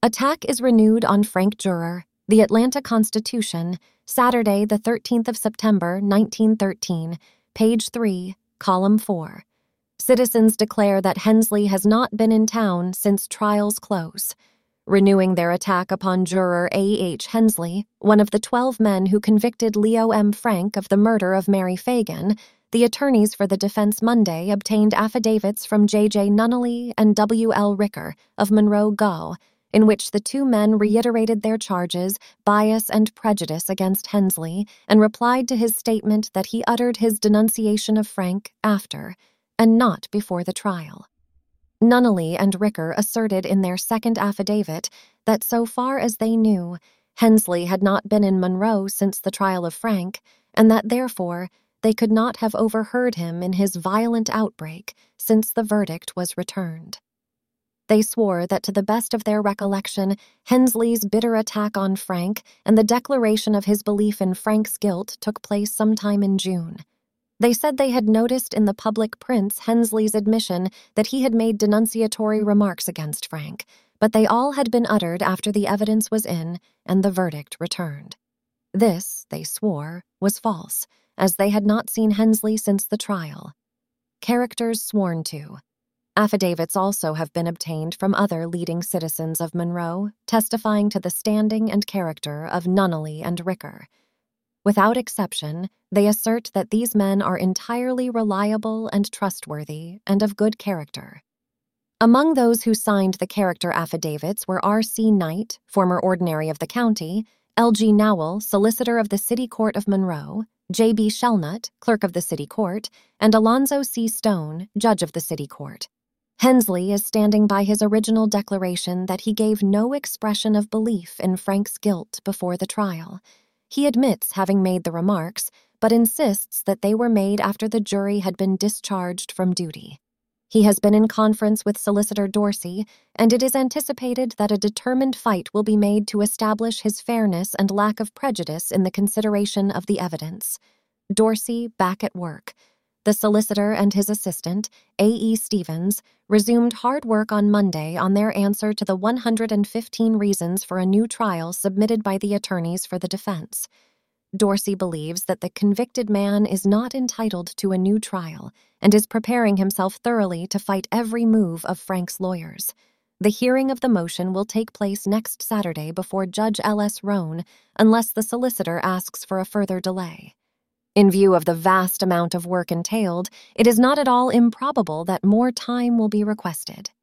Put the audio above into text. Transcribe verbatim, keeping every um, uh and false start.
Attack is renewed on Frank Juror, The Atlanta Constitution, Saturday, the thirteenth of September, nineteen thirteen, page three, column four. Citizens declare that Hensley has not been in town since trial's close. Renewing their attack upon juror A H Hensley, one of the twelve men who convicted Leo M. Frank of the murder of Mary Fagan, the attorneys for the defense Monday obtained affidavits from J J Nunnally and W L Ricker of Monroe Go, in which the two men reiterated their charges, bias and prejudice against Hensley, and replied to his statement that he uttered his denunciation of Frank after, and not before the trial. Nunnally and Ricker asserted in their second affidavit that so far as they knew, Hensley had not been in Monroe since the trial of Frank, and that therefore they could not have overheard him in his violent outbreak since the verdict was returned. They swore that to the best of their recollection, Hensley's bitter attack on Frank and the declaration of his belief in Frank's guilt took place sometime in June. They said they had noticed in the public prints Hensley's admission that he had made denunciatory remarks against Frank, but they all had been uttered after the evidence was in and the verdict returned. This, they swore, was false, as they had not seen Hensley since the trial. Characters sworn to. Affidavits also have been obtained from other leading citizens of Monroe, testifying to the standing and character of Nunnally and Ricker. Without exception, they assert that these men are entirely reliable and trustworthy and of good character. Among those who signed the character affidavits were R C Knight, former ordinary of the county, L G Nowell, solicitor of the City Court of Monroe, J B Shellnut, clerk of the City Court, and Alonzo C. Stone, judge of the City Court. Hensley is standing by his original declaration that he gave no expression of belief in Frank's guilt before the trial. He admits having made the remarks, but insists that they were made after the jury had been discharged from duty. He has been in conference with Solicitor Dorsey, and it is anticipated that a determined fight will be made to establish his fairness and lack of prejudice in the consideration of the evidence. Dorsey back at work. The solicitor and his assistant, A E Stevens, resumed hard work on Monday on their answer to the one hundred fifteen reasons for a new trial submitted by the attorneys for the defense. Dorsey believes that the convicted man is not entitled to a new trial and is preparing himself thoroughly to fight every move of Frank's lawyers. The hearing of the motion will take place next Saturday before Judge L S Roan, unless the solicitor asks for a further delay. In view of the vast amount of work entailed, it is not at all improbable that more time will be requested.